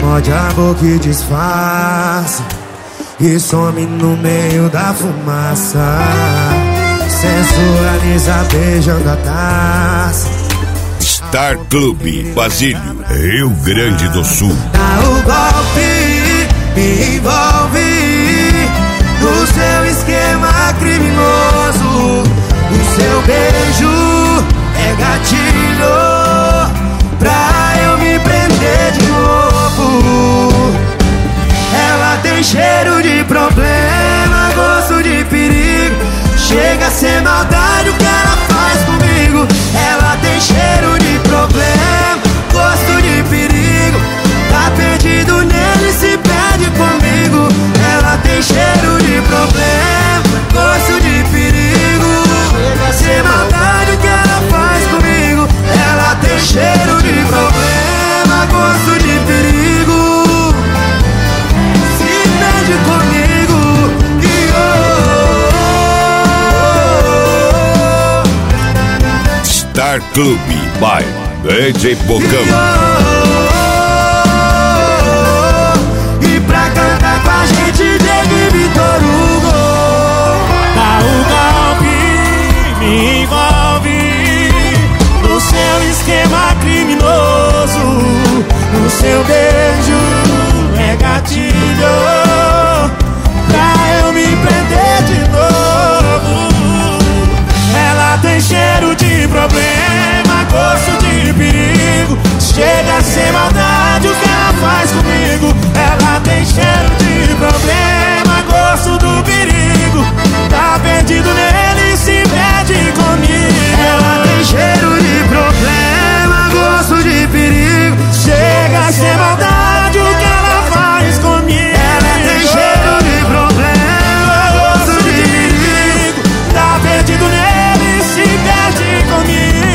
mó de amor que disfarça e some no meio da fumaça. Sensualiza beijando a taça. Star Clube Basílio, Rio Grande do Sul. Dá o golpe, me envolve no seu esquema criminoso. O seu beijo é gatilho pra eu me prender de novo. Ela tem cheiro de problema, gosto de perigo. Chega a ser maldade o que ela faz comigo. Ela tem cheiro de problema, gosto de perigo. Tá perdido nele, se perde comigo. Ela tem cheiro de problema, gosto de perigo. Chega a ser maldade o que ela faz comigo. Ela tem cheiro de problema, gosto de perigo. Se perde comigo. Star Clube by DJ Bocão. E pra cantar com a gente teve Vitor Hugo. Dá o golpe, me envolve no seu esquema criminoso. O seu beijo é gatilho pra eu me prender de novo. Ela tem cheiro de problema, gosto de perigo. Chega a ser maldade o que ela faz comigo. Ela tem cheiro de problema, gosto do perigo. Tá perdido nele, se perde comigo. Ela tem cheiro de problema, gosto de perigo. Chega a ser maldade o que ela faz comigo. Ela tem cheiro de problema, gosto de perigo. Tá perdido nele, se perde comigo.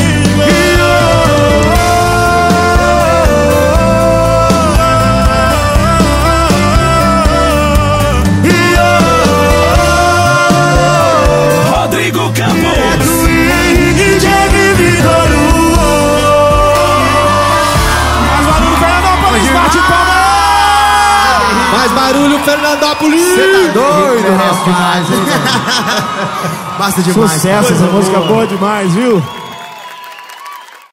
Rodrigo Campos. Mais barulho, Fernandópolis! Você tá doido, rapaz? Basta demais. Sucesso, essa música boa demais, viu?